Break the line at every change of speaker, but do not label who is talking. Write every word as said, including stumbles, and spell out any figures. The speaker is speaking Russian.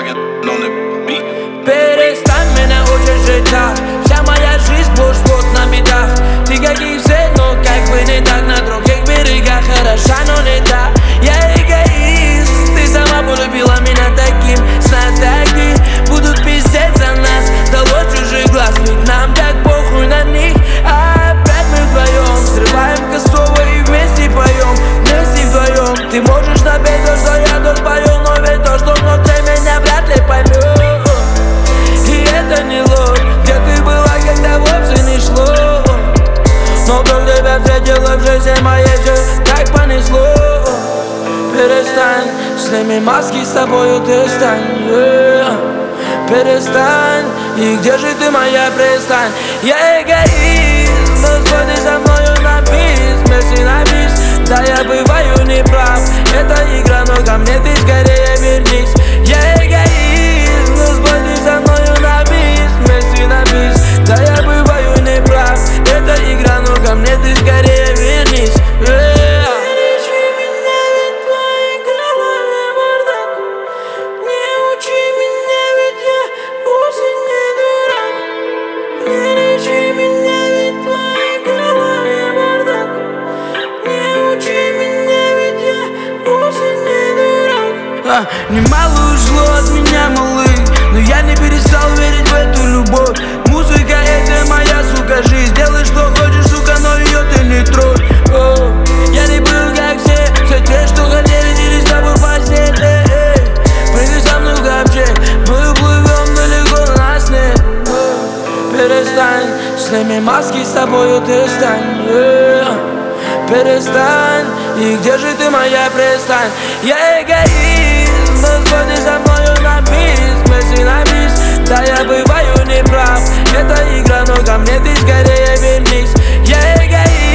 Rockin' on the beat.
Перестань меня учить жить так. Вся моя жизнь сплошь вот на бедах. Ты как и все, но как бы не так. На других берегах хороша, но не так. Я эгоист, ты сама полюбила меня таким. Знатоки будут пиздеть за нас. Дало чужих глаз, ведь нам так похуй на них. А опять мы вдвоем срываем косово и вместе поем. Вместе вдвоем. Ты можешь напеть то, что я тут пою, но ведь то, что внутри меня вряд ли поймет. И это не ложь, где ты была, когда вовсе не шло. Но как тебя встретила в жизни моей, все так понесло. Перестань, сними маски, с тобою ты стань, yeah. Перестань, и где же ты, моя пристань? Я эгоист, но сходи со мною на бис, вместе на бис. Да, я бываю неправ, это игра, но ко мне ты скорее вернись. Я эгоист, но сходи со мною на бис, вместе на бис. Да, я бываю неправ, это игра, но ко мне ты скорее вернись, yeah. Немало ушло от меня, малыш, но я не перестал верить в эту любовь. Музыка — это моя, сука, жизнь. Делай, что хочешь, сука, но ее ты не трогай. О, я не был, как все, все те, что хотели, делись с тобой в постель. Эй, эй, прыгай со мной в ковчег, мы уплывем далеко на сне. О, перестань, сними маски, с тобою ты стань, yeah. Перестань, и где же ты, моя пристань? Я эгоист, но сходи со мною на бис, вместе на бис. Да, я бываю неправ, это игра, но ко мне ты скорее вернись. Я эгоист.